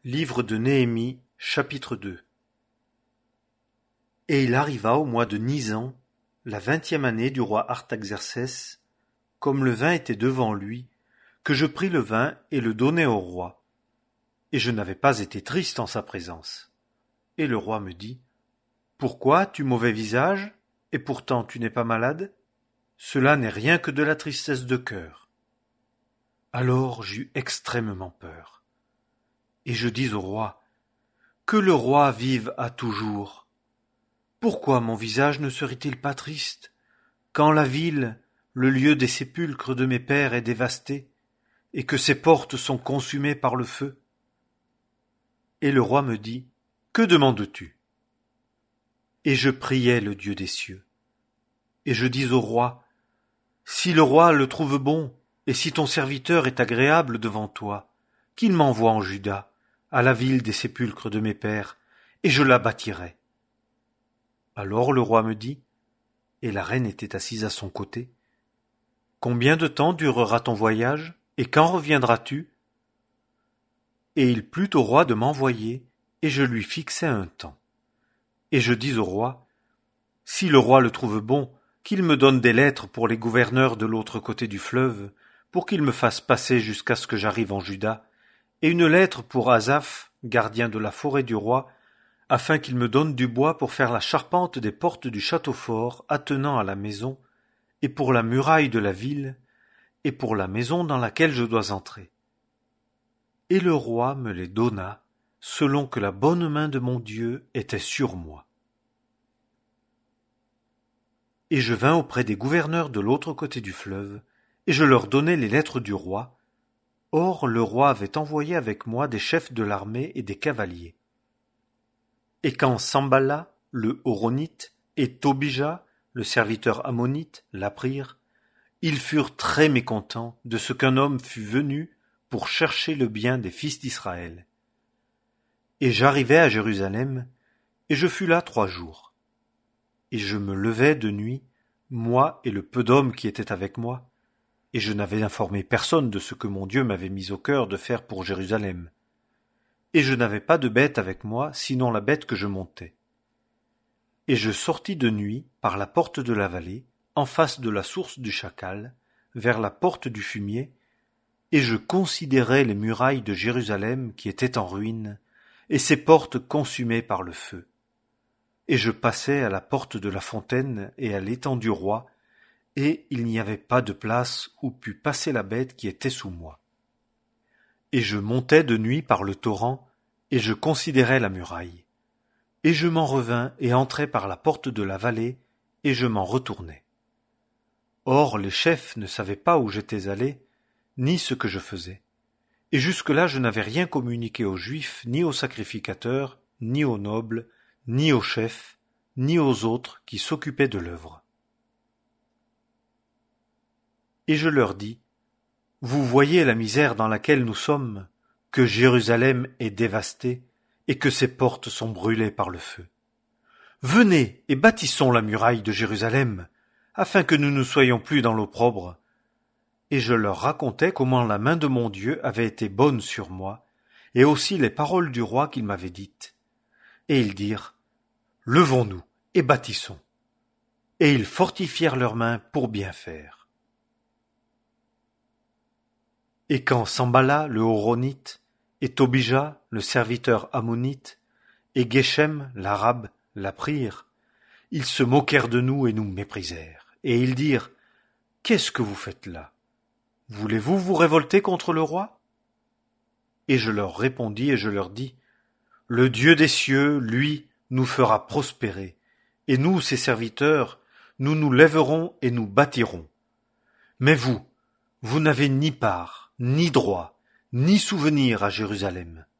Livre de Néhémie, chapitre 2. Et il arriva au mois de Nisan, la 20e année du roi Artaxercès, comme le vin était devant lui, que je pris le vin et le donnai au roi. Et je n'avais pas été triste en sa présence. Et le roi me dit, « Pourquoi as-tu mauvais visage, et pourtant tu n'es pas malade? Cela n'est rien que de la tristesse de cœur. » Alors j'eus extrêmement peur. Et je dis au roi, « Que le roi vive à toujours. Pourquoi mon visage ne serait-il pas triste, quand la ville, le lieu des sépulcres de mes pères est dévastée, et que ses portes sont consumées par le feu? » Et le roi me dit, « Que demandes-tu? » Et je priai le Dieu des cieux. Et je dis au roi, « Si le roi le trouve bon, et si ton serviteur est agréable devant toi, qu'il m'envoie en Juda, à la ville des sépulcres de mes pères, et je la bâtirai. » Alors le roi me dit, et la reine était assise à son côté, « Combien de temps durera ton voyage, et quand reviendras-tu? » Et il plut au roi de m'envoyer, et je lui fixai un temps. Et je dis au roi, « Si le roi le trouve bon, qu'il me donne des lettres pour les gouverneurs de l'autre côté du fleuve, pour qu'ils me fassent passer jusqu'à ce que j'arrive en Juda, et une lettre pour Asaph, gardien de la forêt du roi, afin qu'il me donne du bois pour faire la charpente des portes du château fort attenant à la maison, et pour la muraille de la ville, et pour la maison dans laquelle je dois entrer. » Et le roi me les donna, selon que la bonne main de mon Dieu était sur moi. Et je vins auprès des gouverneurs de l'autre côté du fleuve, et je leur donnai les lettres du roi. Or le roi avait envoyé avec moi des chefs de l'armée et des cavaliers. Et quand Sambala, le Horonite, et Tobija, le serviteur ammonite, l'apprirent, ils furent très mécontents de ce qu'un homme fût venu pour chercher le bien des fils d'Israël. Et j'arrivai à Jérusalem, et je fus là 3 jours. Et je me levai de nuit, moi et le peu d'hommes qui étaient avec moi, et je n'avais informé personne de ce que mon Dieu m'avait mis au cœur de faire pour Jérusalem. Et je n'avais pas de bête avec moi, sinon la bête que je montais. Et je sortis de nuit par la porte de la vallée, en face de la source du Chacal, vers la porte du fumier, et je considérai les murailles de Jérusalem qui étaient en ruine, et ses portes consumées par le feu. Et je passai à la porte de la fontaine et à l'étang du roi, et il n'y avait pas de place où pût passer la bête qui était sous moi. Et je montai de nuit par le torrent, et je considérai la muraille. Et je m'en revins et entrai par la porte de la vallée, et je m'en retournai. Or les chefs ne savaient pas où j'étais allé, ni ce que je faisais. Et jusque-là je n'avais rien communiqué aux Juifs, ni aux sacrificateurs, ni aux nobles, ni aux chefs, ni aux autres qui s'occupaient de l'œuvre. Et je leur dis, « Vous voyez la misère dans laquelle nous sommes, que Jérusalem est dévastée, et que ses portes sont brûlées par le feu. Venez et bâtissons la muraille de Jérusalem, afin que nous ne soyons plus dans l'opprobre. » Et je leur racontai comment la main de mon Dieu avait été bonne sur moi, et aussi les paroles du roi qu'il m'avait dites. Et ils dirent, « Levons-nous et bâtissons. » Et ils fortifièrent leurs mains pour bien faire. Et quand Sambala, le Horonite, et Tobija, le serviteur ammonite, et Geshem, l'arabe, l'apprirent, ils se moquèrent de nous et nous méprisèrent. Et ils dirent, « Qu'est-ce que vous faites là? Voulez-vous vous révolter contre le roi? » Et je leur répondis et je leur dis, « Le Dieu des cieux, lui, nous fera prospérer, et nous, ses serviteurs, nous nous lèverons et nous bâtirons. Mais vous n'avez ni part, ni droit, ni souvenir à Jérusalem.